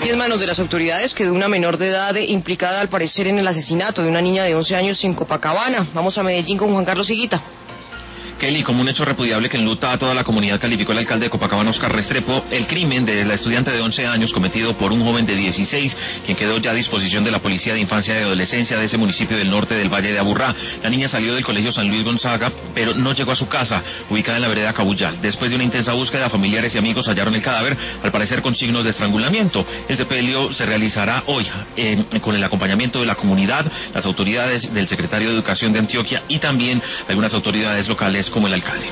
Y en manos de las autoridades quedó una menor de edad implicada al parecer en el asesinato de una niña de 11 años en Copacabana. Vamos a Medellín con Juan Carlos Higuita. Kelly, como un hecho repudiable que enluta a toda la comunidad, calificó el alcalde de Copacabana, Oscar Restrepo, el crimen de la estudiante de 11 años cometido por un joven de 16, quien quedó ya a disposición de la Policía de Infancia y Adolescencia de ese municipio del norte del Valle de Aburrá. La niña salió del colegio San Luis Gonzaga, pero no llegó a su casa, ubicada en la vereda Cabuyal. Después de una intensa búsqueda, familiares y amigos hallaron el cadáver, al parecer con signos de estrangulamiento. El sepelio se realizará hoy, con el acompañamiento de la comunidad, las autoridades del secretario de Educación de Antioquia y también algunas autoridades locales como el alcalde.